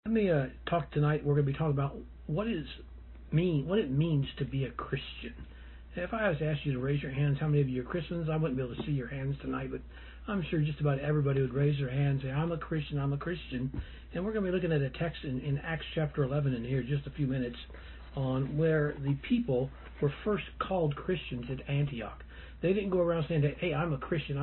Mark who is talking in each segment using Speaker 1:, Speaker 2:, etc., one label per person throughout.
Speaker 1: Let me talk tonight. We're going to be talking about what it means to be a Christian. If I was to ask you to raise your hands, how many of you are Christians? I wouldn't be able to see your hands tonight, but I'm sure just about everybody would raise their hand and say, I'm a Christian, I'm a Christian. And we're going to be looking at a text in Acts chapter 11 in here just a few minutes on where the people were first called Christians at Antioch. They didn't go around saying, hey, I'm a Christian,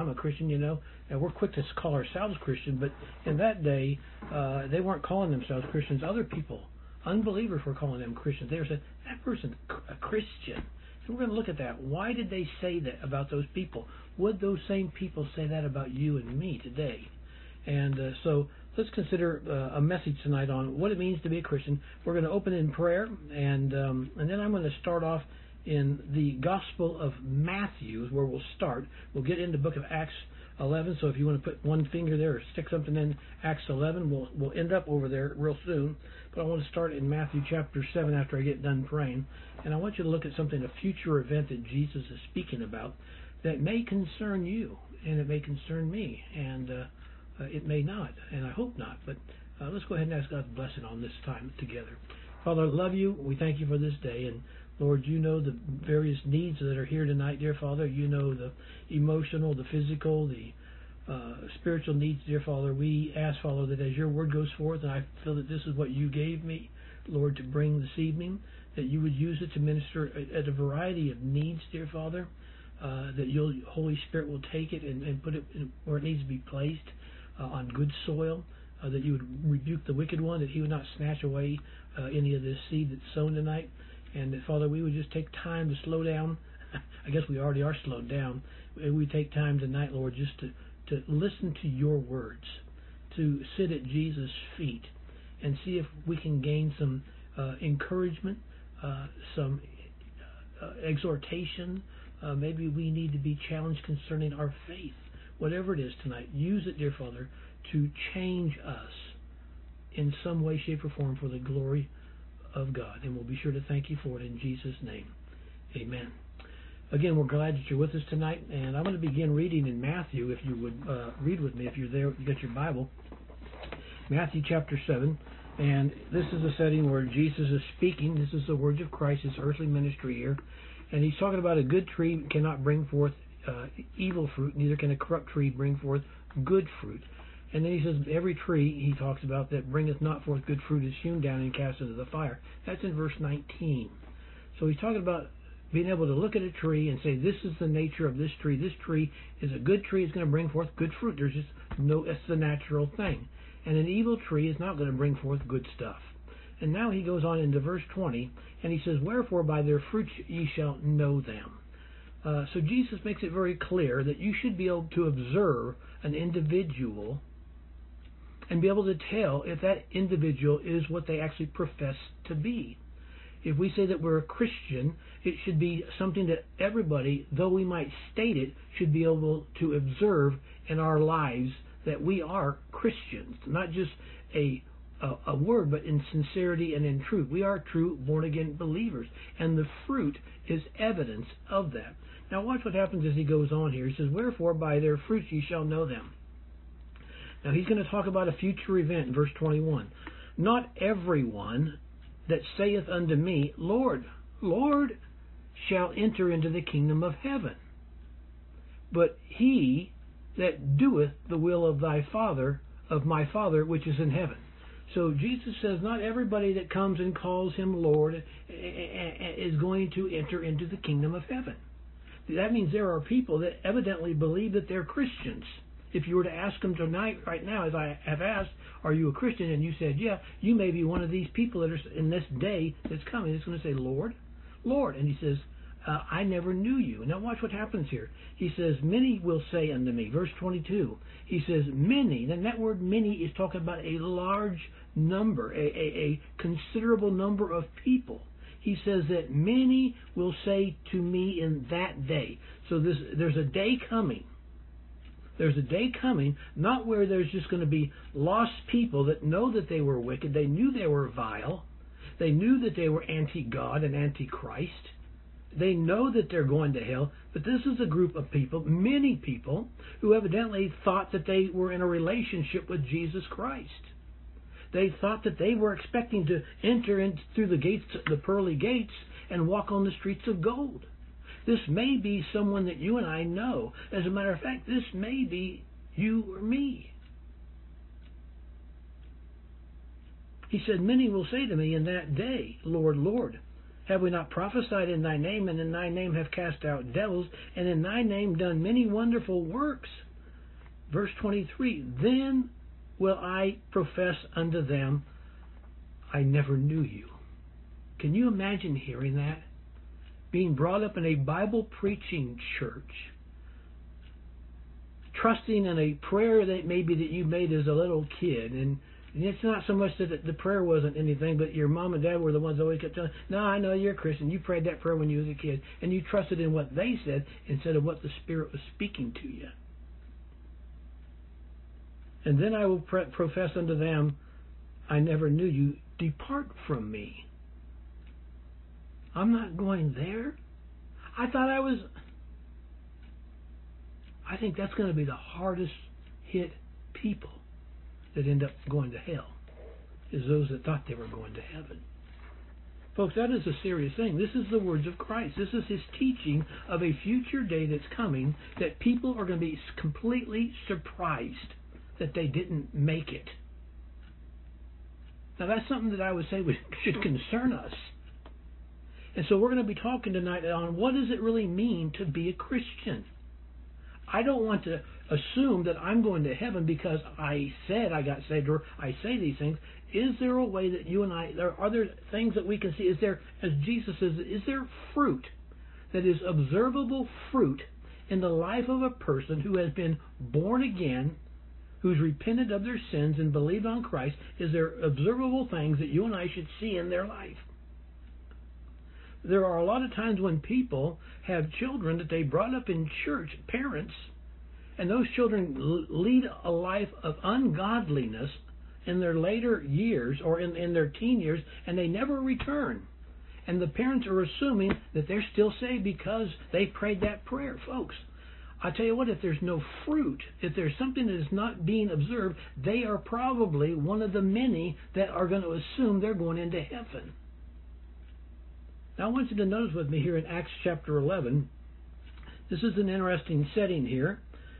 Speaker 1: and we're quick to call ourselves Christian, but in that day, they weren't calling themselves Christians. Other people, unbelievers, were calling them Christians. They were saying, that person's a Christian. So we're going to look at that. Why did they say that about those people? Would those same people say that about you and me today? And so let's consider a message tonight on what it means to be a Christian. We're going to open in prayer, and then I'm going to start off in the Gospel of Matthew, where we'll start. We'll get into the book of Acts 11, so if you want to put one finger there or stick something in Acts 11, we'll end up over there real soon. But I want to start in Matthew chapter 7 after I get done praying. And I want you to look at something, a future event that Jesus is speaking about that may concern you, and it may concern me, and it may not, and I hope not. But let's go ahead and ask God's blessing on this time together. Father, I love you. We thank you for this day, and Lord, you know the various needs that are here tonight, dear Father. You know the emotional, the physical, the spiritual needs, dear Father. We ask, Father, that as your word goes forth, and I feel that this is what you gave me, Lord, to bring this evening, that you would use it to minister at a variety of needs, dear Father, that your Holy Spirit will take it and put it where it needs to be placed, on good soil, that you would rebuke the wicked one, that he would not snatch away any of this seed that's sown tonight. And that, Father, we would just take time to slow down. I guess we already are slowed down. We take time tonight, Lord, just to listen to your words, to sit at Jesus' feet and see if we can gain some encouragement, some exhortation. Maybe we need to be challenged concerning our faith. Whatever it is tonight, use it, dear Father, to change us in some way, shape, or form for the glory of God, and we'll be sure to thank you for it in Jesus' name. Amen. Again, we're glad that you're with us tonight, and I'm going to begin reading in Matthew. If you would read with me, if you're there, you got your Bible. Matthew chapter 7, and this is a setting where Jesus is speaking. This is the words of Christ, his earthly ministry here, and he's talking about a good tree cannot bring forth evil fruit, neither can a corrupt tree bring forth good fruit. And then he says, every tree, he talks about, that bringeth not forth good fruit is hewn down and cast into the fire. That's in verse 19. So he's talking about being able to look at a tree and say, this is the nature of this tree. This tree is a good tree. It's going to bring forth good fruit. There's just no, it's the natural thing. And an evil tree is not going to bring forth good stuff. And now he goes on into verse 20, and he says, wherefore by their fruits ye shall know them. So Jesus makes it very clear that you should be able to observe an individual and be able to tell if that individual is what they actually profess to be. If we say that we're a Christian, it should be something that everybody, though we might state it, should be able to observe in our lives that we are Christians. Not just a word, but in sincerity and in truth. We are true born-again believers, and the fruit is evidence of that. Now watch what happens as he goes on here. He says, wherefore by their fruits ye shall know them. Now he's going to talk about a future event in verse 21. Not everyone that saith unto me, Lord, Lord, shall enter into the kingdom of heaven, but he that doeth the will of thy Father, of my Father which is in heaven. So Jesus says not everybody that comes and calls him Lord is going to enter into the kingdom of heaven. That means there are people that evidently believe that they're Christians. If you were to ask them tonight, right now, as I have asked, are you a Christian? And you said, yeah, you may be one of these people that are in this day that's coming. It's going to say, Lord, Lord. And he says, I never knew you. Now watch what happens here. He says, many will say unto me. Verse 22. He says, many. Then that word many is talking about a large number, a considerable number of people. He says that many will say to me in that day. So there's a day coming. There's a day coming, not where there's just going to be lost people that know that they were wicked. They knew they were vile. They knew that they were anti-God and anti-Christ. They know that they're going to hell. But this is a group of people, many people, who evidently thought that they were in a relationship with Jesus Christ. They thought that they were expecting to enter in through the gates, the pearly gates, and walk on the streets of gold. This may be someone that you and I know. As a matter of fact, this may be you or me. He said, many will say to me in that day, Lord, Lord, have we not prophesied in thy name, and in thy name have cast out devils, and in thy name done many wonderful works? Verse 23, then will I profess unto them, I never knew you. Can you imagine hearing that? Being brought up in a Bible-preaching church, trusting in a prayer that maybe that you made as a little kid, and it's not so much that the prayer wasn't anything, but your mom and dad were the ones that always kept telling, no, I know you're a Christian. You prayed that prayer when you was a kid, and you trusted in what they said instead of what the Spirit was speaking to you. And then I will profess unto them, I never knew you. Depart from me. I'm not going there. I think that's going to be the hardest hit people that end up going to hell, is those that thought they were going to heaven. Folks, that is a serious thing. This is the words of Christ. This is His teaching of a future day that's coming, that people are going to be completely surprised that they didn't make it. Now, that's something that I would say should concern us. And so we're going to be talking tonight on what does it really mean to be a Christian. I don't want to assume that I'm going to heaven because I said I got saved or I say these things. Is there a way that you and I, are there things that we can see? Is there, as Jesus says, is there fruit that is observable fruit in the life of a person who has been born again, who's repented of their sins and believed on Christ? Is there observable things that you and I should see in their life? There are a lot of times when people have children that they brought up in church, parents, and those children lead a life of ungodliness in their later years or in their teen years, and they never return. And the parents are assuming that they're still saved because they prayed that prayer. Folks, I tell you what, if there's no fruit, if there's something that is not being observed, they are probably one of the many that are going to assume they're going into heaven. Now, I want you to notice with me here in Acts chapter 11. This is an interesting setting here.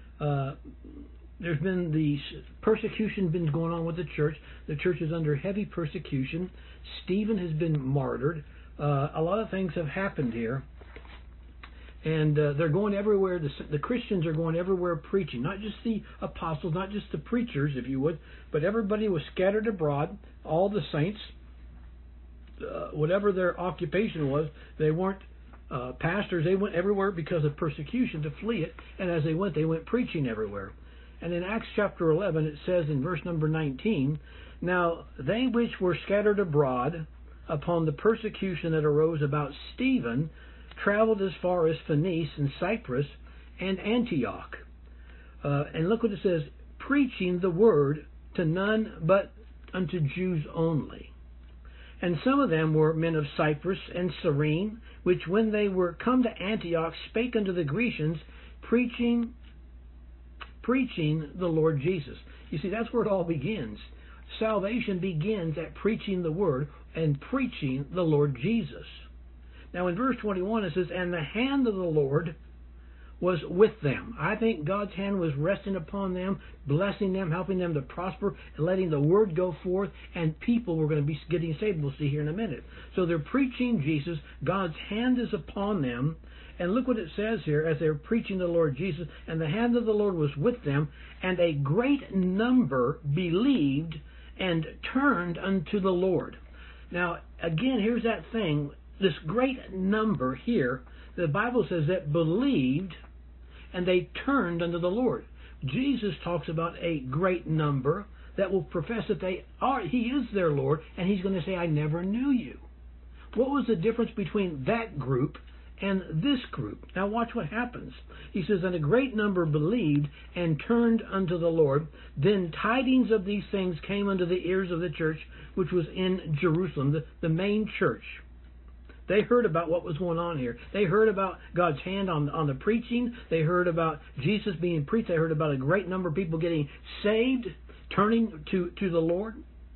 Speaker 1: There's been the persecution been going on with the church. The church is under heavy persecution. Stephen has been martyred. A lot of things have happened here. And they're going everywhere. The Christians are going everywhere preaching. Not just the apostles, not just the preachers, if you would, but everybody was scattered abroad, all the saints. Whatever their occupation was, they weren't pastors. They went everywhere because of persecution to flee it, and as they went preaching everywhere. And in Acts chapter 11, it says in verse number 19, now they which were scattered abroad upon the persecution that arose about Stephen traveled as far as Phoenice and Cyprus and Antioch. And look what it says, preaching the word to none but unto Jews only. And some of them were men of Cyprus and Cyrene, which when they were come to Antioch spake unto the Grecians, preaching the Lord Jesus. You see, that's where it all begins. Salvation begins at preaching the word and preaching the Lord Jesus. Now in verse 21 it says, and the hand of the Lord was with them. I think God's hand was resting upon them, blessing them, helping them to prosper, and letting the word go forth, and people were going to be getting saved. We'll see here in a minute. So they're preaching Jesus. God's hand is upon them. And look what it says here as they're preaching the Lord Jesus. And the hand of the Lord was with them, and a great number believed and turned unto the Lord. Now, again, here's that thing. This great number here, the Bible says that believed and they turned unto the Lord. Jesus talks about a great number that will profess that He is their Lord, and He's going to say, I never knew you. What was the difference between that group and this group? Now watch what happens. He says, and a great number believed and turned unto the Lord. Then tidings of these things came unto the ears of the church, which was in Jerusalem, the main church. They heard about what was going on here. They heard about God's hand on the preaching. They heard about Jesus being preached. They heard about a great number of people getting saved, turning to the Lord.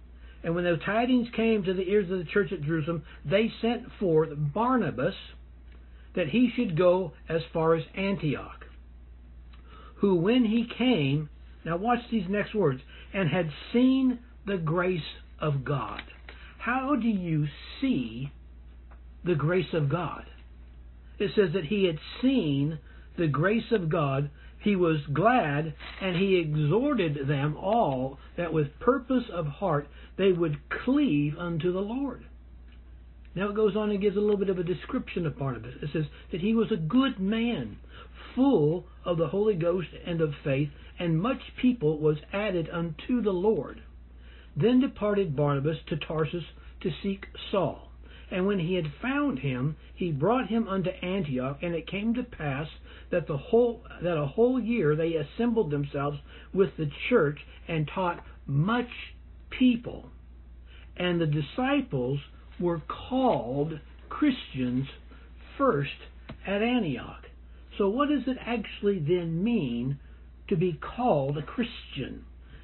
Speaker 1: And when the tidings came to the ears of the church at Jerusalem, they sent forth Barnabas that he should go as far as Antioch, who when he came, now watch these next words, and had seen the grace of God. How do you see the grace of God? It says that he had seen the grace of God. He was glad, and he exhorted them all that with purpose of heart they would cleave unto the Lord. Now it goes on and gives a little bit of a description of Barnabas. It says that he was a good man, full of the Holy Ghost and of faith, and much people was added unto the Lord. Then departed Barnabas to Tarsus to seek Saul. And when he had found him, he brought him unto Antioch. And it came to pass that a whole year they assembled themselves with the church and taught much people. And the disciples were called Christians first at Antioch. So what does it actually then mean to be called a Christian?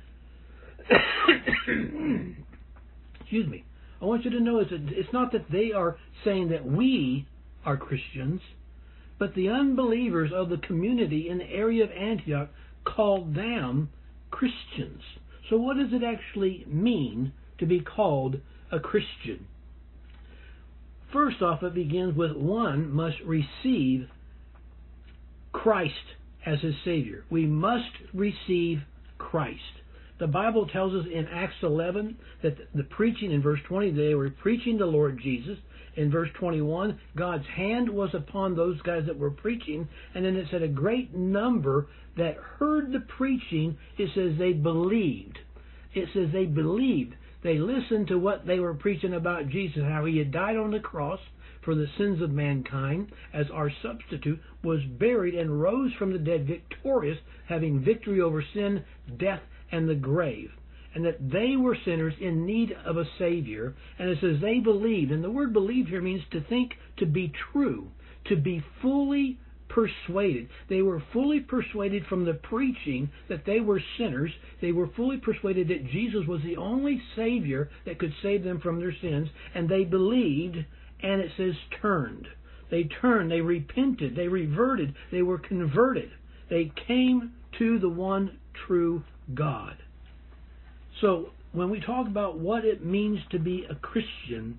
Speaker 1: Excuse me. I want you to know it's not that they are saying that we are Christians, but the unbelievers of the community in the area of Antioch called them Christians. So what does it actually mean to be called a Christian? First off, it begins with one must receive Christ as his Savior. We must receive Christ. The Bible tells us in Acts 11 that the preaching, in verse 20, they were preaching the Lord Jesus. In verse 21, God's hand was upon those guys that were preaching. And then it said a great number that heard the preaching. It says they believed. It says they believed. They listened to what they were preaching about Jesus, how he had died on the cross for the sins of mankind as our substitute, was buried and rose from the dead victorious, having victory over sin, death, and the grave, and that they were sinners in need of a Savior. And it says they believed, and the word believe here means to think, to be true, to be fully persuaded. They were fully persuaded from the preaching that they were sinners. They were fully persuaded that Jesus was the only Savior that could save them from their sins, and they believed, and it says turned. They turned, they repented, they reverted, they were converted. They came to the one true God. So when we talk about what it means to be a Christian,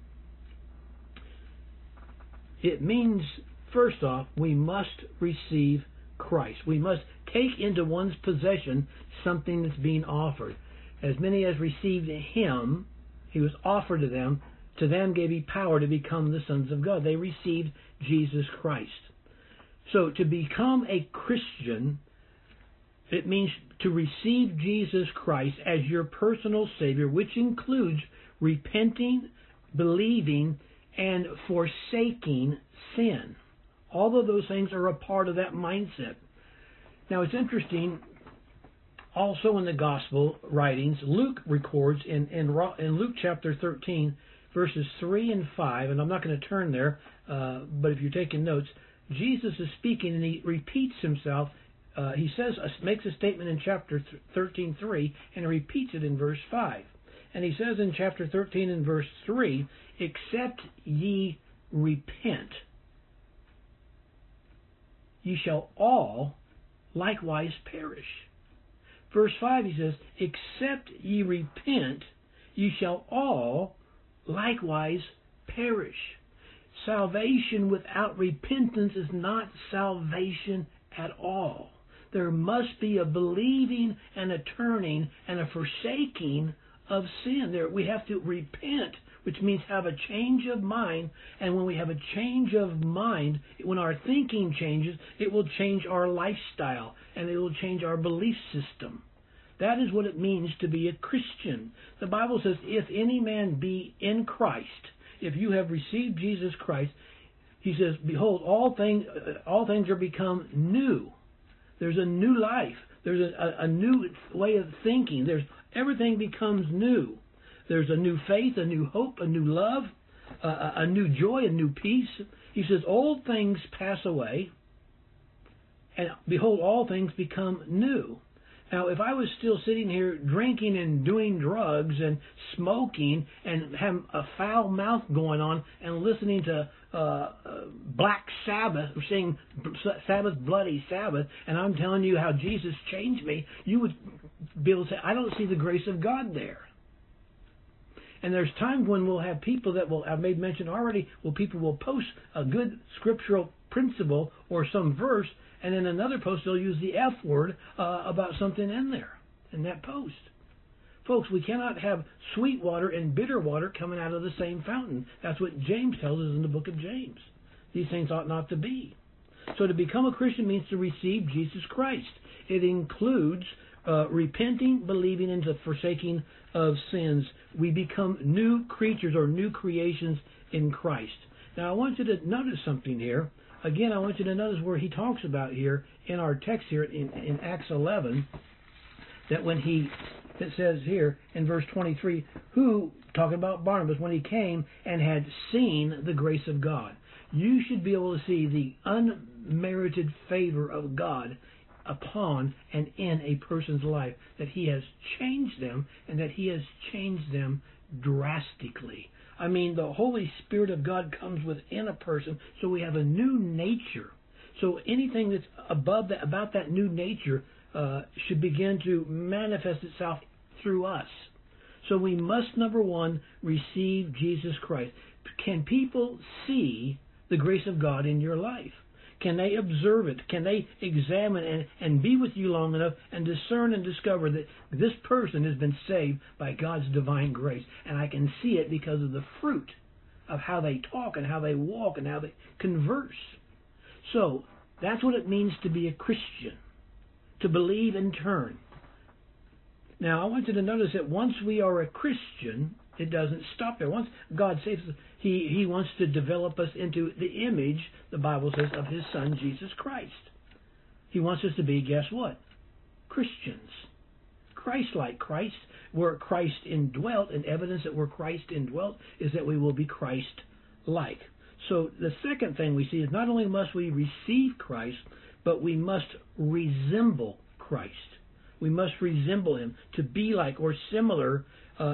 Speaker 1: it means, first off, we must receive Christ. We must take into one's possession something that's being offered. As many as received him, he was offered to them gave he power to become the sons of God. They received Jesus Christ. So to become a Christian, it means to receive Jesus Christ as your personal Savior, which includes repenting, believing, and forsaking sin. All of those things are a part of that mindset. Now it's interesting, also in the Gospel writings, Luke records in Luke chapter 13, verses 3 and 5, and I'm not going to turn there, but if you're taking notes, Jesus is speaking and he repeats himself. He makes a statement in chapter 13:3, and he repeats it in verse 5. And he says in chapter 13 and verse 3, except ye repent, ye shall all likewise perish. Verse 5, he says, except ye repent, ye shall all likewise perish. Salvation without repentance is not salvation at all. There must be a believing and a turning and a forsaking of sin. We have to repent, which means have a change of mind. And when we have a change of mind, when our thinking changes, it will change our lifestyle and it will change our belief system. That is what it means to be a Christian. The Bible says, if any man be in Christ, if you have received Jesus Christ, he says, behold, all things are become new. There's a new life. There's a new way of thinking. Everything becomes new. There's a new faith, a new hope, a new love, a new joy, a new peace. He says, old things pass away, and behold, all things become new. Now, if I was still sitting here drinking and doing drugs and smoking and have a foul mouth going on and listening to Black Sabbath, or saying Sabbath, Bloody Sabbath, and I'm telling you how Jesus changed me, you would be able to say, I don't see the grace of God there. And there's times when we'll have people that will, I've made mention already, well, people will post a good scriptural principle or some verse, and in another post they'll use the F word about something in there, in that post. Folks, we cannot have sweet water and bitter water coming out of the same fountain. That's what James tells us in the book of James. These things ought not to be. So to become a Christian means to receive Jesus Christ. It includes repenting, believing, and the forsaking of sins. We become new creatures or new creations in Christ. Now I want you to notice something here. Again, I want you to notice where he talks about here in our text here in Acts 11, that when it says here in verse 23, who, talking about Barnabas, when he came and had seen the grace of God. You should be able to see the unmerited favor of God upon and in a person's life, that he has changed them and that he has changed them drastically. I mean, the Holy Spirit of God comes within a person, so we have a new nature. So anything that's above that, about that new nature, should begin to manifest itself through us. So we must, number one, receive Jesus Christ. Can people see the grace of God in your life? Can they observe it? Can they examine and be with you long enough and discern and discover that this person has been saved by God's divine grace? And I can see it because of the fruit of how they talk and how they walk and how they converse. So that's what it means to be a Christian, to believe and turn. Now, I want you to notice that once we are a Christian, it doesn't stop there. Once God saves us, He wants to develop us into the image, the Bible says, of His Son, Jesus Christ. He wants us to be, guess what? Christians. Christ-like. Christ, where Christ indwelt, and evidence that we're Christ indwelt is that we will be Christ-like. So the second thing we see is not only must we receive Christ, but we must resemble Christ. We must resemble Him, to be like or similar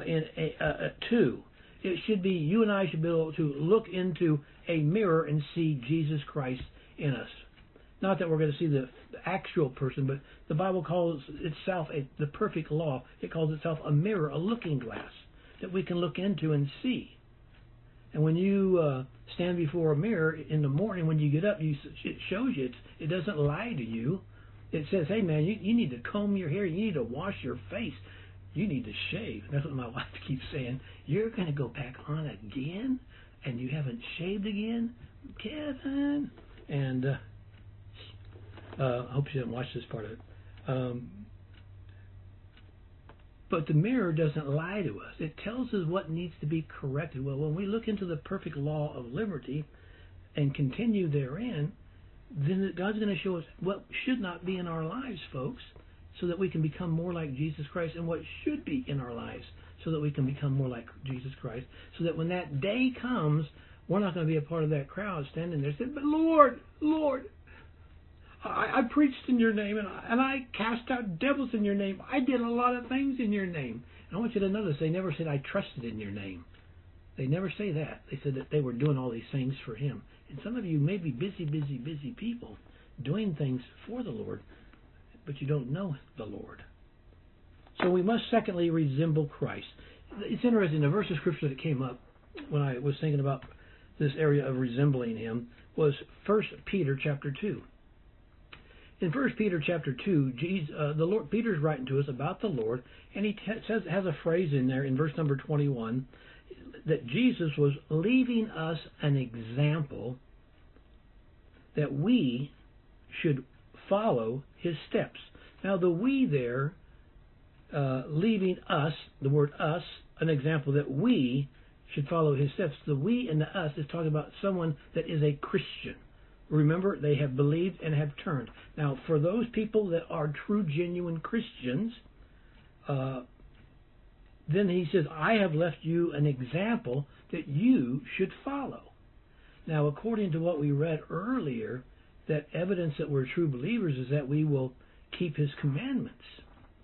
Speaker 1: to. It should be, you and I should be able to look into a mirror and see Jesus Christ in us. Not that we're going to see the actual person, but the Bible calls itself the perfect law. It calls itself a mirror, a looking glass that we can look into and see. And when you stand before a mirror in the morning, when you get up, it shows you. It doesn't lie to you. It says, hey man, you need to comb your hair. You need to wash your face. You need to shave. That's what my wife keeps saying. You're going to go back on again? And you haven't shaved again? Kevin? And I hope she didn't watch this part of it. But the mirror doesn't lie to us. It tells us what needs to be corrected. Well, when we look into the perfect law of liberty and continue therein, then God's going to show us what should not be in our lives, folks, so that we can become more like Jesus Christ, and what should be in our lives so that we can become more like Jesus Christ, so that when that day comes, we're not going to be a part of that crowd standing there saying, but Lord, I preached in your name, and I cast out devils in your name. I did a lot of things in your name. And I want you to notice, they never said, I trusted in your name. They never say that. They said that they were doing all these things for Him. And some of you may be busy people doing things for the Lord, but you don't know the Lord. So we must secondly resemble Christ. It's interesting, the verse of Scripture that came up when I was thinking about this area of resembling Him was 1 Peter chapter 2. In 1 Peter chapter 2, Peter's writing to us about the Lord, and he has a phrase in there in verse number 21 that Jesus was leaving us an example that we should follow His steps. Now the we there, leaving us, the word us, an example that we should follow His steps. The we and the us is talking about someone that is a Christian. Remember, they have believed and have turned. Now, for those people that are true, genuine Christians, then he says, I have left you an example that you should follow. Now, according to what we read earlier, that evidence that we're true believers is that we will keep His commandments.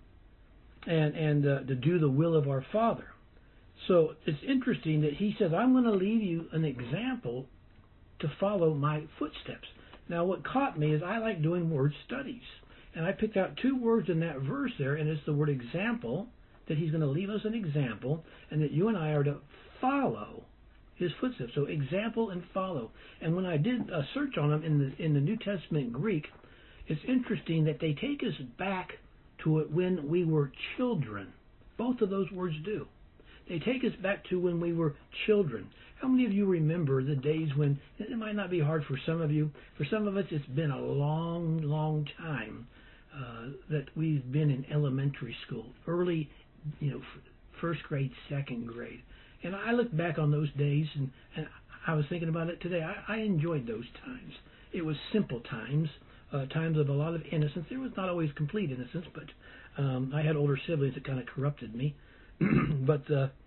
Speaker 1: and to do the will of our Father. So it's interesting that he says, I'm going to leave you an example to follow my footsteps. Now, what caught me is I like doing word studies. And I picked out two words in that verse there, and it's the word example, that he's going to leave us an example, and that you and I are to follow his footsteps. So example and follow. And when I did a search on them in the New Testament Greek, it's interesting that they take us back to it when we were children. Both of those words do. They take us back to when we were children. How many of you remember the days when, it might not be hard for some of you, for some of us it's been a long, long time that we've been in elementary school, early, first grade, second grade. And I look back on those days, and I was thinking about it today. I enjoyed those times. It was simple times, times of a lot of innocence. There was not always complete innocence, but I had older siblings that kind of corrupted me. But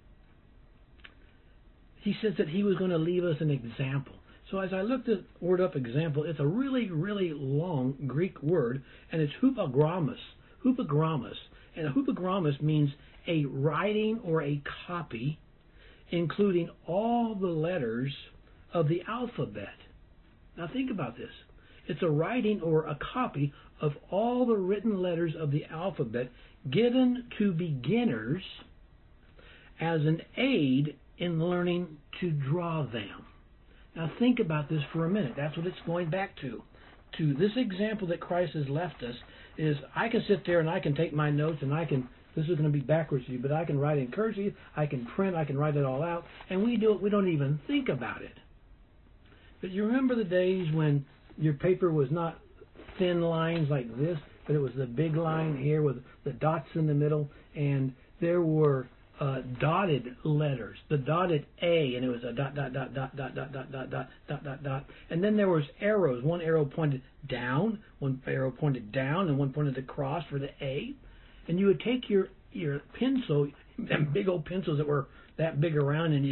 Speaker 1: he says that he was going to leave us an example. So as I looked the word up, example, it's a really, really long Greek word, and it's hupogrammos. Hupogrammos. And a hupogrammos means a writing or a copy, including all the letters of the alphabet. Now think about this. It's a writing or a copy of all the written letters of the alphabet given to beginners as an aid in learning to draw them. Now think about this for a minute. That's what it's going back to. To this example that Christ has left us is I can sit there and I can take my notes and this is going to be backwards to you, but I can write in cursive, I can print, I can write it all out, and we don't even think about it. But you remember the days when your paper was not thin lines like this, but it was the big line here with the dots in the middle, and there were dotted letters, the dotted A, and it was a dot, dot, dot, dot, dot, dot, dot, dot, dot, dot, dot, dot. And then there was arrows. One arrow pointed down, one arrow pointed down, and one pointed across for the A. And you would take your pencil, them big old pencils that were that big around, and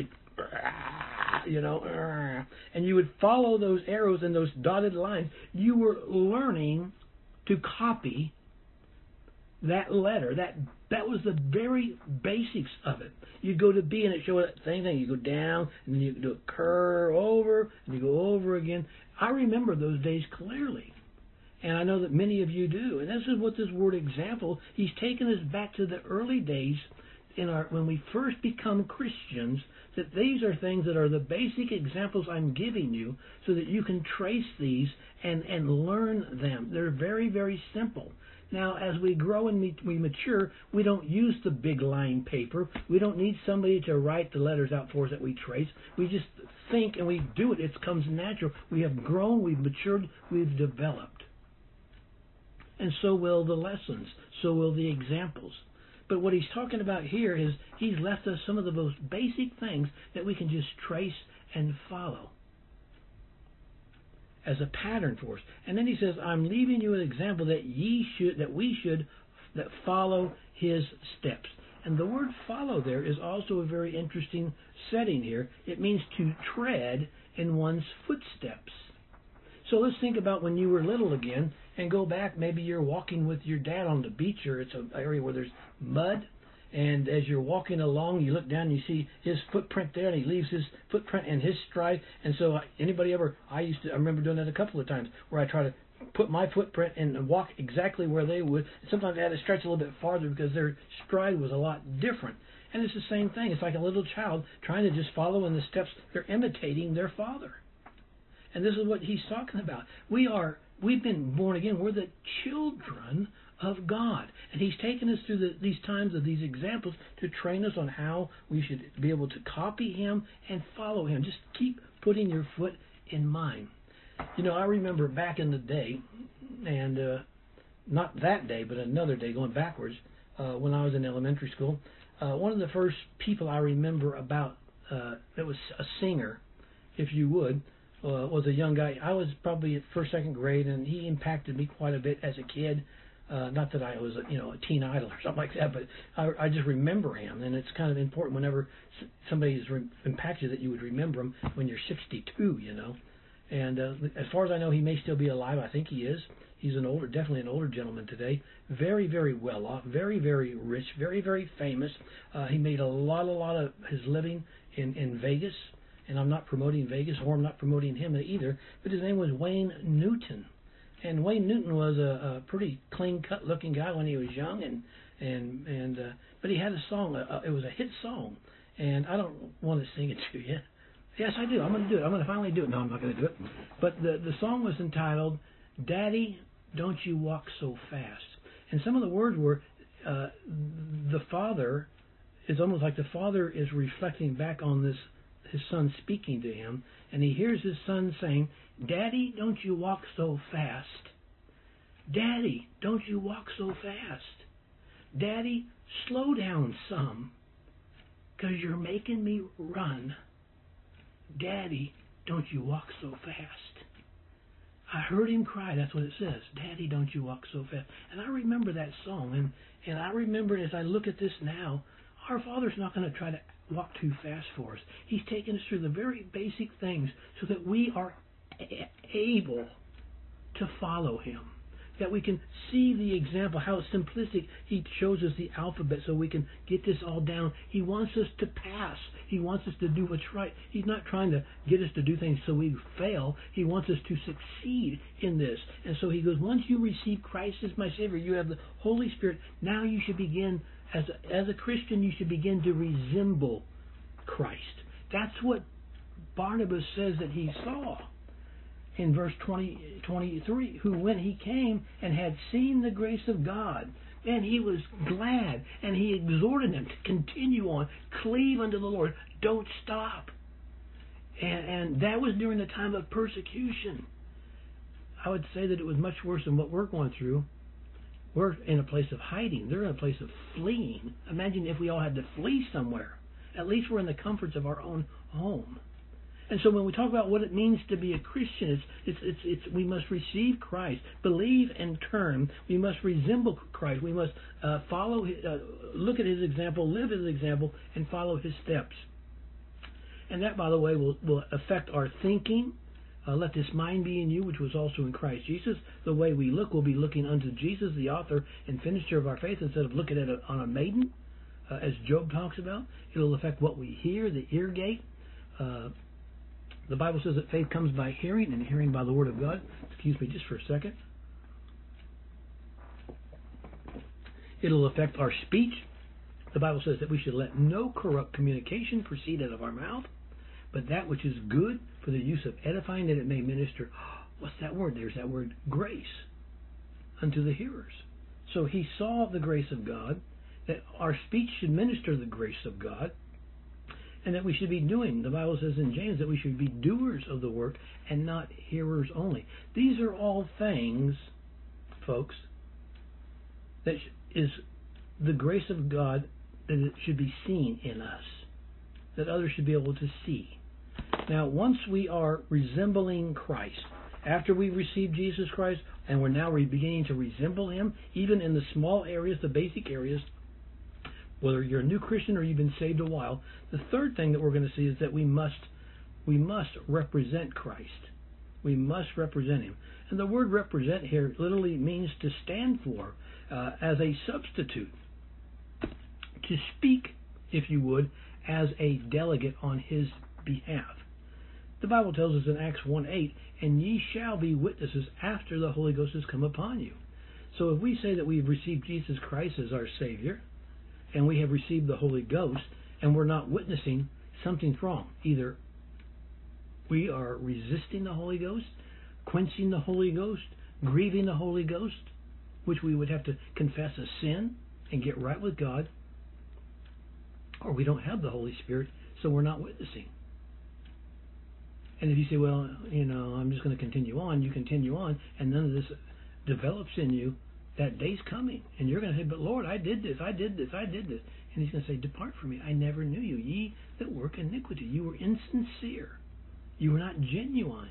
Speaker 1: and you would follow those arrows and those dotted lines. You were learning to copy that letter. That was the very basics of it. You'd go to B and it showed the same thing. You go down and then you do a curve over and you go over again. I remember those days clearly. And I know that many of you do. And this is what this word example, he's taken us back to the early days when we first become Christians, that these are things that are the basic examples I'm giving you so that you can trace these and learn them. They're very, very simple. Now, as we grow and we mature, we don't use the big line paper. We don't need somebody to write the letters out for us that we trace. We just think and we do it. It comes natural. We have grown, we've matured, we've developed. And so will the lessons. So will the examples. But what he's talking about here is he's left us some of the most basic things that we can just trace and follow as a pattern for us. And then he says, I'm leaving you an example that we should follow his steps. And the word follow there is also a very interesting setting here. It means to tread in one's footsteps. So let's think about when you were little again and go back. Maybe you're walking with your dad on the beach, or it's an area where there's mud. And as you're walking along, you look down and you see his footprint there, and he leaves his footprint and his stride. And so I remember doing that a couple of times where I try to put my footprint and walk exactly where they would. Sometimes I had to stretch a little bit farther because their stride was a lot different. And it's the same thing. It's like a little child trying to just follow in the steps. They're imitating their father. And this is what he's talking about. We've been born again. We're the children of God. And he's taken us through these times of these examples to train us on how we should be able to copy him and follow him. Just keep putting your foot in mine. I remember back in the day, and not that day, but another day going backwards, when I was in elementary school, one of the first people I remember about that was a singer, if you would, was a young guy. I was probably at first, second grade, and he impacted me quite a bit as a kid. Not that I was a teen idol or something like that, but I just remember him, and it's kind of important whenever somebody is impacted that you would remember him when you're 62, And as far as I know, he may still be alive. I think he is. He's definitely an older gentleman today. Very, very well off, very, very rich, very, very famous. He made a lot of his living in Vegas. And I'm not promoting Vegas, or I'm not promoting him either. But his name was Wayne Newton. And Wayne Newton was a pretty clean-cut looking guy when he was young, but he had a song. It was a hit song, and I don't want to sing it to you. Yes, I do. I'm going to do it. I'm going to finally do it. No, I'm not going to do it. But the song was entitled "Daddy, Don't You Walk So Fast," and some of the words were the father. It's almost like the father is reflecting back on his son speaking to him, and he hears his son saying, "Daddy, don't you walk so fast. Daddy, don't you walk so fast. Daddy, slow down some, 'cause you're making me run. Daddy, don't you walk so fast." I heard him cry. That's what it says. "Daddy, don't you walk so fast." And I remember that song, and I remember as I look at this now, our Father's not going to try to walk too fast for us. He's taken us through the very basic things so that we are able to follow Him, that we can see the example, how simplistic He shows us the alphabet so we can get this all down. He wants us to pass. He wants us to do what's right. He's not trying to get us to do things so we fail. He wants us to succeed in this. And so He goes, once you receive Christ as my Savior, you have the Holy Spirit, now you should begin, as a Christian, you should begin to resemble Christ. That's what Barnabas says that he saw in verse 23, who when he came and had seen the grace of God, and he was glad, and he exhorted them to continue on, cleave unto the Lord, don't stop. And that was during the time of persecution. I would say that it was much worse than what we're going through. We're in a place of hiding. They're in a place of fleeing. Imagine if we all had to flee somewhere. At least we're in the comforts of our own home. And so when we talk about what it means to be a Christian, it's we must receive Christ, believe and turn. We must resemble Christ. We must follow, look at His example, live His example, and follow His steps. And that, by the way, will affect our thinking. Let this mind be in you, which was also in Christ Jesus. The way we look will be looking unto Jesus, the author and finisher of our faith, instead of looking at it on a maiden, as Job talks about. It'll affect what we hear, the ear gate. The Bible says that faith comes by hearing, and hearing by the Word of God. Excuse me just for a second. It'll affect our speech. The Bible says that we should let no corrupt communication proceed out of our mouth, but that which is good for the use of edifying, that it may minister, what's that word? There's that word, grace, unto the hearers. So he saw the grace of God, that our speech should minister the grace of God, and that we should be doing. The Bible says in James that we should be doers of the work and not hearers only. These are all things, folks, that is the grace of God, that it should be seen in us, that others should be able to see. Now, once we are resembling Christ, after we receive Jesus Christ, and we're now beginning to resemble Him, even in the small areas, the basic areas, whether you're a new Christian or you've been saved a while, the third thing that we're going to see is that we must represent Christ. We must represent Him. And the word represent here literally means to stand for, as a substitute. To speak, if you would, as a delegate on His behalf. The Bible tells us in Acts 1:8, and ye shall be witnesses after the Holy Ghost has come upon you. So if we say that we've received Jesus Christ as our Savior, and we have received the Holy Ghost, and we're not witnessing, something's wrong. Either we are resisting the Holy Ghost, quenching the Holy Ghost, grieving the Holy Ghost, which we would have to confess a sin and get right with God, or we don't have the Holy Spirit, so we're not witnessing. And if you say, well, I'm just going to continue on, you continue on, and none of this develops in you, that day's coming, and you're going to say, but Lord, I did this. And He's going to say, depart from me, I never knew you, ye that work iniquity. You were insincere. You were not genuine.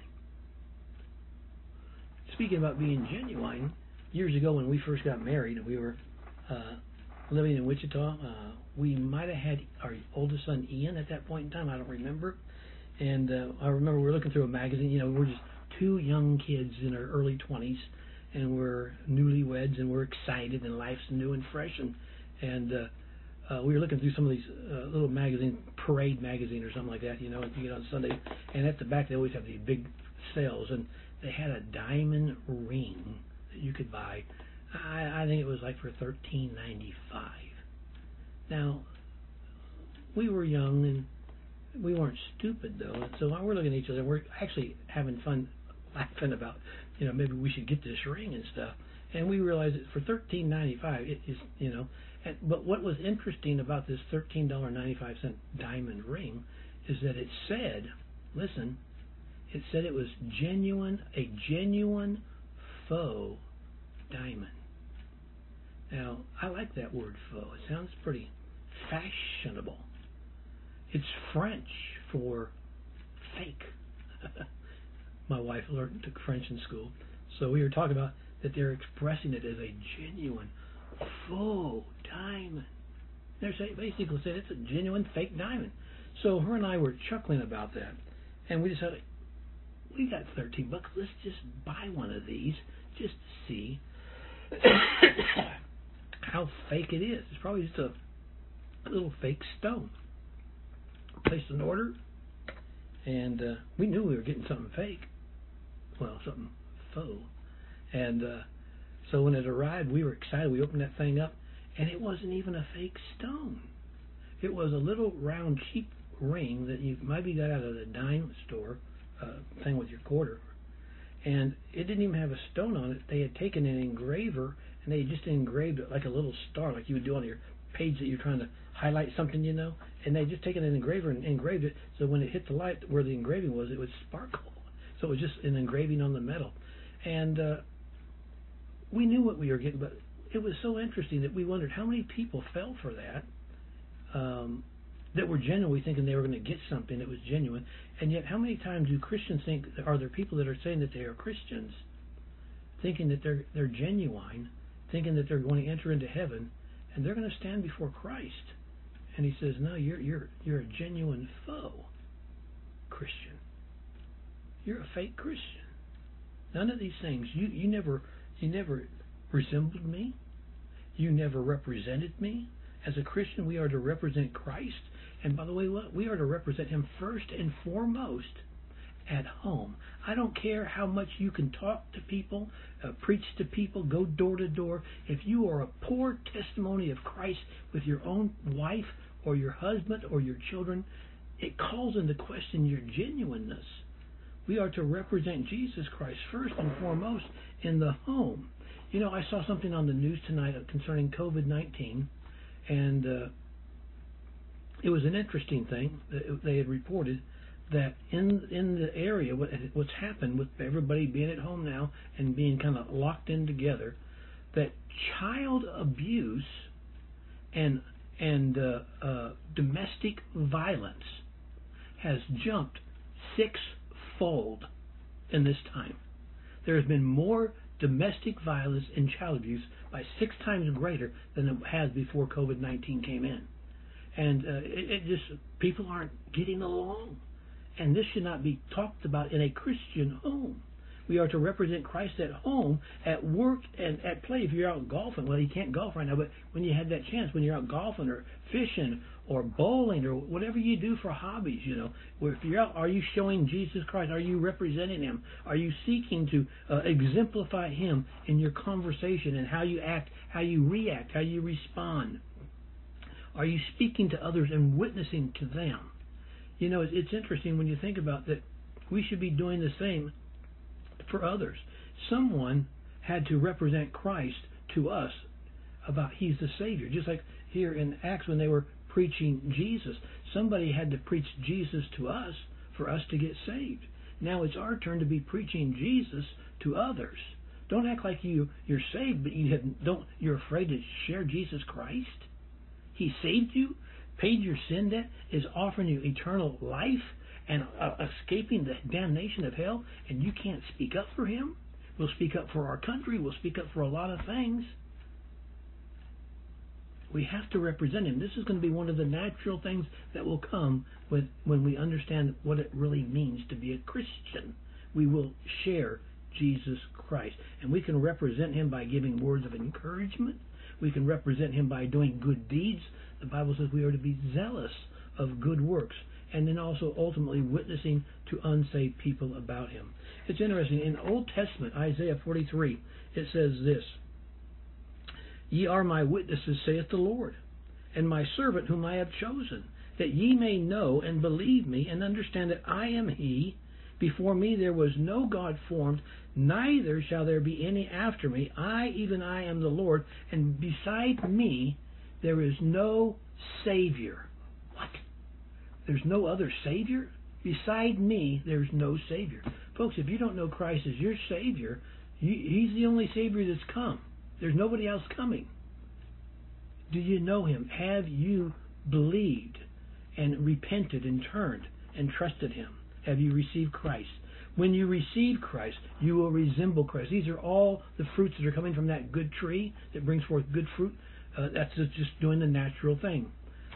Speaker 1: Speaking about being genuine, years ago when we first got married, we were living in Wichita. We might have had our oldest son, Ian, at that point in time. I don't remember. And I remember we were looking through a magazine. We were just two young kids in our early 20s. and we're newlyweds, and we're excited, and life's new and fresh, and we were looking through some of these little magazines, Parade magazine or something like that, you get on Sunday, and at the back they always have these big sales, and they had a diamond ring that you could buy. I think it was like for $13.95. Now, we were young, and we weren't stupid, though, and so we're looking at each other, and we're actually having fun laughing about, maybe we should get this ring and stuff. And we realized that for $13.95, it is, but what was interesting about this $13.95 diamond ring is that it said, listen, it said it was a genuine faux diamond. Now, I like that word faux. It sounds pretty fashionable. It's French for fake. My wife took French in school, so we were talking about that they're expressing it as a genuine faux diamond. They're basically saying it's a genuine fake diamond. So her and I were chuckling about that, and we decided, we got $13. Let's just buy one of these just to see how fake it is. It's probably just a little fake stone. Placed an order, and we knew we were getting something fake. Well, something faux. And so when it arrived, we were excited. We opened that thing up, and it wasn't even a fake stone. It was a little round, cheap ring that you maybe got out of the dime store, thing with your quarter. And it didn't even have a stone on it. They had taken an engraver, and they had just engraved it like a little star, like you would do on your page that you're trying to highlight something, and they just taken an engraver and engraved it, so when it hit the light where the engraving was, it would sparkle. So it was just an engraving on the metal. And we knew what we were getting, but it was so interesting that we wondered how many people fell for that, that were genuinely thinking they were going to get something that was genuine. And yet how many times do Christians think, are there people that are saying that they are Christians, thinking that they're genuine, thinking that they're going to enter into heaven, and they're going to stand before Christ, and he says, no, you're a genuine faux Christian. You're a fake Christian. None of these things. You never resembled me. You never represented me. As a Christian, we are to represent Christ. And by the way, we are to represent him first and foremost at home. I don't care how much you can talk to people, preach to people, go door to door. If you are a poor testimony of Christ with your own wife or your husband or your children, it calls into question your genuineness. We are to represent Jesus Christ first and foremost in the home. I saw something on the news tonight concerning COVID-19, and it was an interesting thing. They had reported that in the area, what's happened with everybody being at home now and being kind of locked in together, that child abuse and domestic violence has jumped sixfold in this time. There has been more domestic violence and child abuse by 6 times greater than it has before COVID-19 came in. And it just, people aren't getting along. And this should not be talked about in a Christian home. We are to represent Christ at home, at work, and at play. If you're out golfing, well, you can't golf right now, but when you had that chance, when you're out golfing or fishing or bowling or whatever you do for hobbies, where if you're out, are you showing Jesus Christ? Are you representing him? Are you seeking to exemplify him in your conversation and how you act, how you react, how you respond? Are you speaking to others and witnessing to them? It's interesting when you think about that. We should be doing the same for others. Someone had to represent Christ to us about he's the Savior. Just like here in Acts when they were preaching Jesus, somebody had to preach Jesus to us for us to get saved. Now it's our turn to be preaching Jesus to others. Don't act like you're saved, but you're afraid to share Jesus Christ. He saved you, paid your sin debt, is offering you eternal life and escaping the damnation of hell, and you can't speak up for him? We'll speak up for our country. We'll speak up for a lot of things. We have to represent him. This is going to be one of the natural things that will come when we understand what it really means to be a Christian. We will share Jesus Christ. And we can represent him by giving words of encouragement. We can represent him by doing good deeds. The Bible says we are to be zealous of good works, and then also ultimately witnessing to unsaved people about him. It's interesting. In Old Testament, Isaiah 43, it says this, "Ye are my witnesses, saith the Lord, and my servant whom I have chosen, that ye may know and believe me, and understand that I am he. Before me there was no God formed, neither shall there be any after me. I, even I, am the Lord, and beside me there is no Savior." What? There's no other Savior? Beside me, there's no Savior. Folks, if you don't know Christ as your Savior, he's the only Savior that's come. There's nobody else coming. Do you know him? Have you believed and repented and turned and trusted him? Have you received Christ? When you receive Christ, you will resemble Christ. These are all the fruits that are coming from that good tree that brings forth good fruit. That's just doing the natural thing.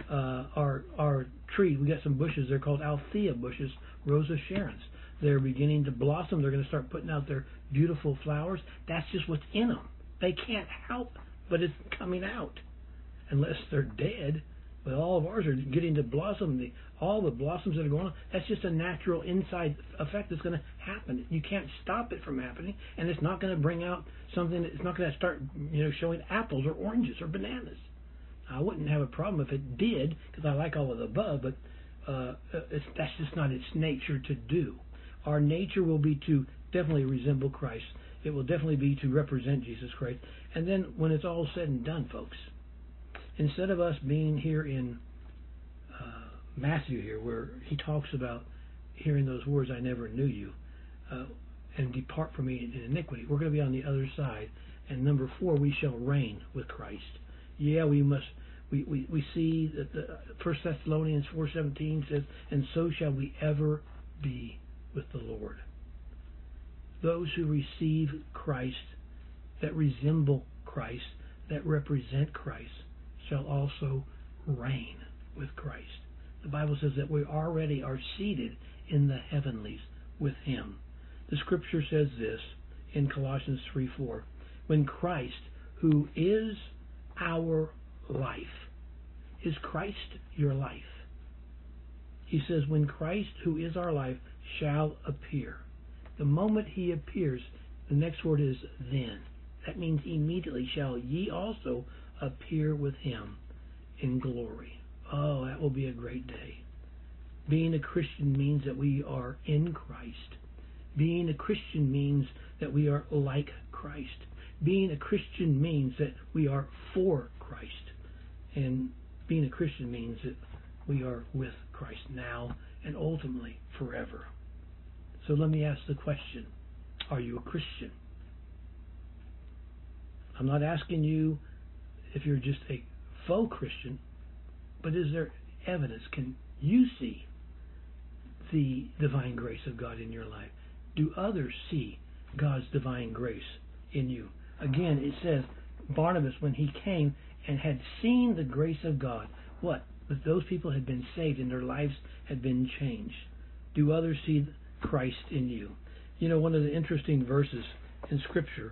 Speaker 1: Our tree, we got some bushes. They're called Althea bushes, Rosa Sharons. They're beginning to blossom. They're going to start putting out their beautiful flowers. That's just what's in them. They can't help, but it's coming out. Unless they're dead. But all of ours are getting to blossom. All the blossoms that are going on, that's just a natural inside effect that's going to happen. You can't stop it from happening, and it's not going to bring out something. It's not going to start, showing apples or oranges or bananas. I wouldn't have a problem if it did, because I like all of the above, but that's just not its nature to do. Our nature will be to definitely resemble Christ. It will definitely be to represent Jesus Christ. And then when it's all said and done, folks, instead of us being here in Matthew here, where he talks about hearing those words, "I never knew you," and "depart from me in iniquity," we're going to be on the other side. And number 4, we shall reign with Christ. Yeah, we must. We see that the 1 Thessalonians 4:17 says, "And so shall we ever be with the Lord." Those who receive Christ, that resemble Christ, that represent Christ, shall also reign with Christ. The Bible says that we already are seated in the heavenlies with him. The scripture says this in Colossians 3:4, "When Christ, who is our life," is Christ your life? He says, "When Christ, who is our life, shall appear." The moment he appears, the next word is then. That means immediately shall ye also appear with him in glory. Oh, that will be a great day. Being a Christian means that we are in Christ. Being a Christian means that we are like Christ. Being a Christian means that we are for Christ. And being a Christian means that we are with Christ now and ultimately forever. So let me ask the question, are you a Christian? I'm not asking you if you're just a faux Christian, but is there evidence? Can you see the divine grace of God in your life? Do others see God's divine grace in you? Again, it says Barnabas, when he came and had seen the grace of God, what? That those people had been saved and their lives had been changed. Do others see Christ in you? One of the interesting verses in Scripture,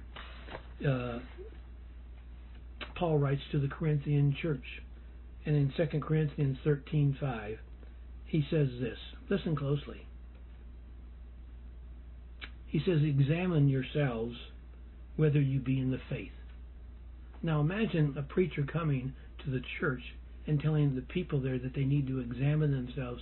Speaker 1: Paul writes to the Corinthian church, and in 2 Corinthians 13:5, he says this. Listen closely. He says, "Examine yourselves whether you be in the faith." Now imagine a preacher coming to the church and telling the people there that they need to examine themselves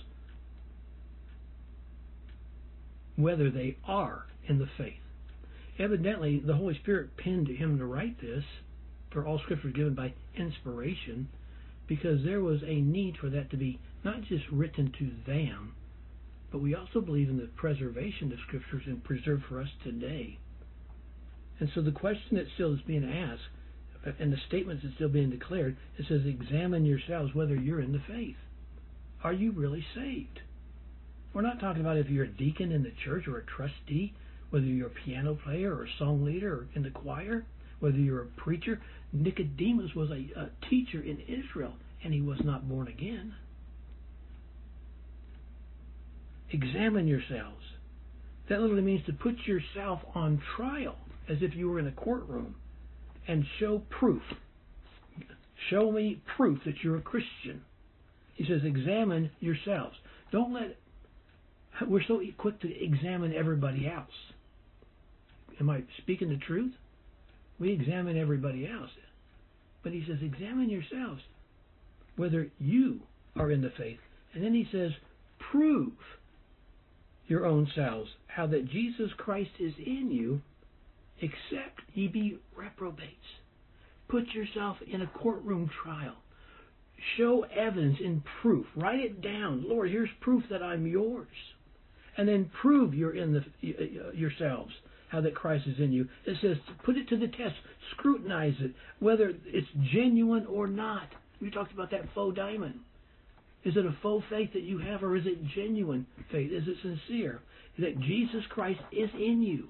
Speaker 1: whether they are in the faith. Evidently, the Holy Spirit pinned him to write this, for all Scripture is given by inspiration, because there was a need for that to be not just written to them, but we also believe in the preservation of Scriptures and preserved for us today. And so the question that still is being asked, and the statements that's still being declared, it says, "Examine yourselves whether you're in the faith." Are you really saved? We're not talking about if you're a deacon in the church or a trustee, whether you're a piano player or a song leader or in the choir, whether you're a preacher. Nicodemus was a teacher in Israel, and he was not born again. Examine yourselves. That literally means to put yourself on trial, as if you were in a courtroom, and show proof. Show me proof that you're a Christian. He says, examine yourselves. Don't let... We're so quick to examine everybody else. Am I speaking the truth? We examine everybody else. But he says, examine yourselves, whether you are in the faith. And then he says, prove your own selves, how that Jesus Christ is in you, except ye be reprobates. Put yourself in a courtroom trial. Show evidence in proof. Write it down. Lord, here's proof that I'm yours. And then prove you're in the yourselves, how that Christ is in you. It says, put it to the test. Scrutinize it, whether it's genuine or not. We talked about that faux diamond. Is it a faux faith that you have, or is it genuine faith? Is it sincere? That Jesus Christ is in you.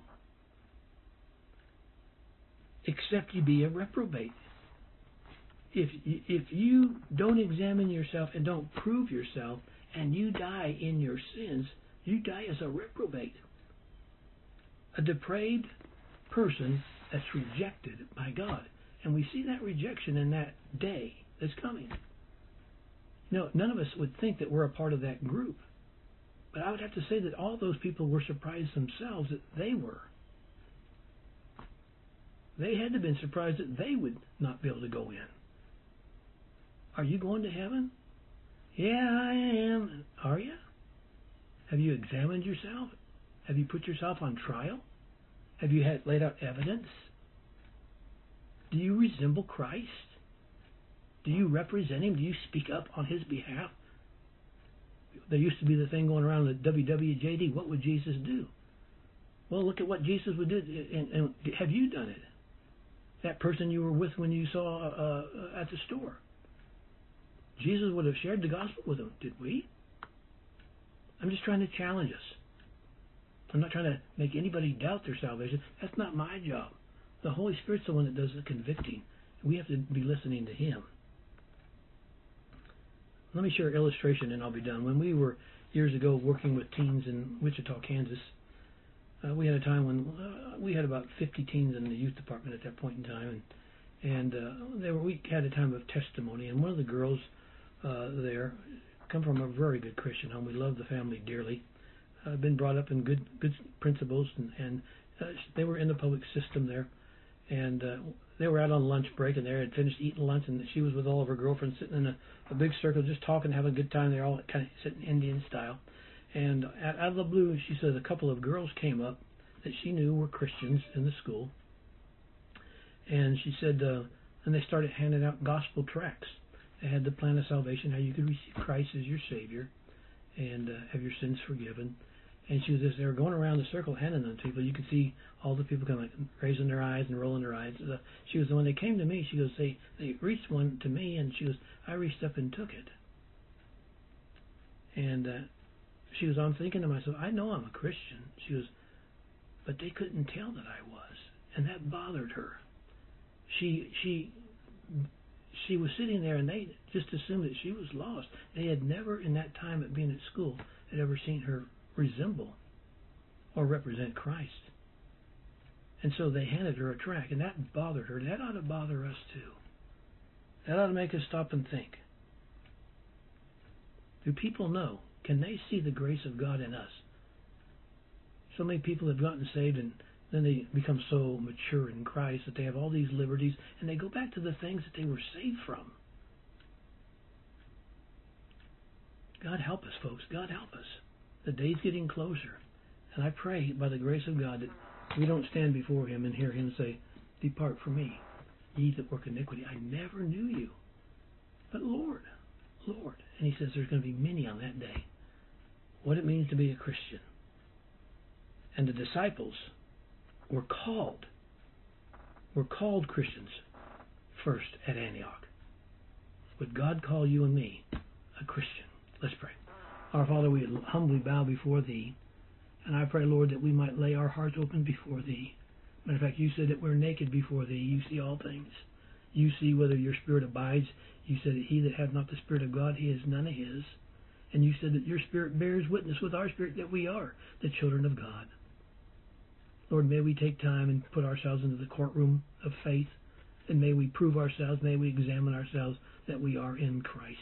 Speaker 1: Except you be a reprobate. If you don't examine yourself and don't prove yourself, and you die in your sins, you die as a reprobate. A depraved person that's rejected by God. And we see that rejection in that day that's coming. No, none of us would think that we're a part of that group. But I would have to say that all those people were surprised themselves that they were. They had to have been surprised that they would not be able to go in. Are you going to heaven? Yeah, I am. Are you? Have you examined yourself? Have you put yourself on trial? Have you laid out evidence? Do you resemble Christ? Do you represent Him? Do you speak up on His behalf? There used to be the thing going around the WWJD, what would Jesus do? Well, look at what Jesus would do. And have you done it? That person you were with when you saw at the store. Jesus would have shared the gospel with them. Did we? I'm just trying to challenge us. I'm not trying to make anybody doubt their salvation. That's not my job. The Holy Spirit's the one that does the convicting. We have to be listening to Him. Let me share an illustration and I'll be done. When we were years ago working with teens in Wichita, Kansas, we had a time when we had about 50 teens in the youth department at that point in time, and we had a time of testimony. And one of the girls there come from a very good Christian home. We love the family dearly. Been brought up in good principles, and they were in the public system there, and they were out on lunch break, and they had finished eating lunch, and she was with all of her girlfriends sitting in a big circle, just talking, having a good time. They're all kind of sitting Indian style. And out of the blue, she said a couple of girls came up that she knew were Christians in the school. And she said, and they started handing out gospel tracts. They had the plan of salvation, how you could receive Christ as your Savior and have your sins forgiven. And she was just, they were going around the circle handing them to people. You could see all the people kind of like raising their eyes and rolling their eyes. She was the one that came to me. She goes, they reached one to me, and she goes, I reached up and took it. And she goes, I'm thinking to myself, I know I'm a Christian. She goes, but they couldn't tell that I was. And that bothered her. She was sitting there, and they just assumed that she was lost. They had never, in that time of being at school, had ever seen her resemble or represent Christ. And so they handed her a tract, and that bothered her. That ought to bother us too. That ought to make us stop and think. Do people know? Can they see the grace of God in us? So many people have gotten saved, and then they become so mature in Christ that they have all these liberties, and they go back to the things that they were saved from. God help us, folks. God help us. The day's getting closer. And I pray by the grace of God that we don't stand before Him and hear Him say, depart from me, ye that work iniquity. I never knew you. But Lord. And He says there's going to be many on that day. What it means to be a Christian. And the disciples were called Christians first at Antioch. Would God call you and me a Christian? Let's pray. Our Father, we humbly bow before Thee, and I pray, Lord, that we might lay our hearts open before Thee. Matter of fact, You said that we're naked before Thee. You see all things. You see whether Your Spirit abides. You said that he that hath not the Spirit of God, he is none of His. And You said that Your Spirit bears witness with our spirit that we are the children of God. Lord, may we take time and put ourselves into the courtroom of faith, and may we prove ourselves, may we examine ourselves that we are in Christ.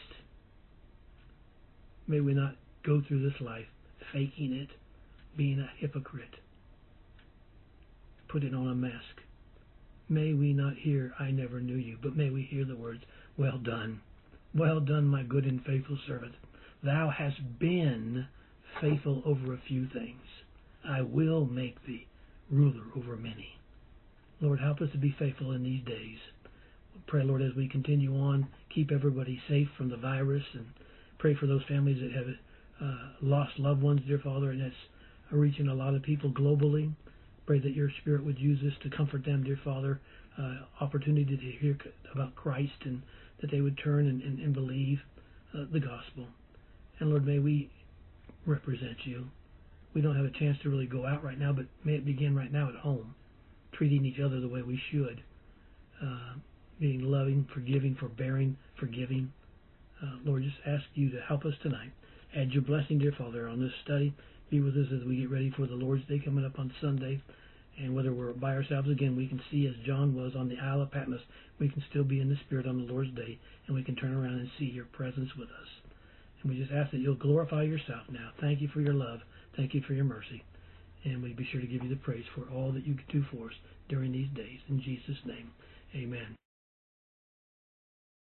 Speaker 1: May we not go through this life faking it, being a hypocrite, putting on a mask. May we not hear, I never knew you, but may we hear the words, well done. Well done, my good and faithful servant. Thou hast been faithful over a few things. I will make thee ruler over many. Lord, help us to be faithful in these days. We pray, Lord, as we continue on, keep everybody safe from the virus, and pray for those families that have lost loved ones, dear Father, and that's reaching a lot of people globally. Pray that your Spirit would use this to comfort them, dear Father. Opportunity to hear about Christ, and that they would turn and believe the gospel. And Lord, may we represent you. We don't have a chance to really go out right now, but may it begin right now at home, treating each other the way we should, being loving, forgiving, forbearing, forgiving. Lord, just ask you to help us tonight. Add your blessing, dear Father, on this study. Be with us as we get ready for the Lord's Day coming up on Sunday. And whether we're by ourselves again, we can see as John was on the Isle of Patmos, we can still be in the Spirit on the Lord's Day, and we can turn around and see your presence with us. And we just ask that you'll glorify yourself now. Thank you for your love. Thank you for your mercy. And we be sure to give you the praise for all that you do for us during these days. In Jesus' name, amen.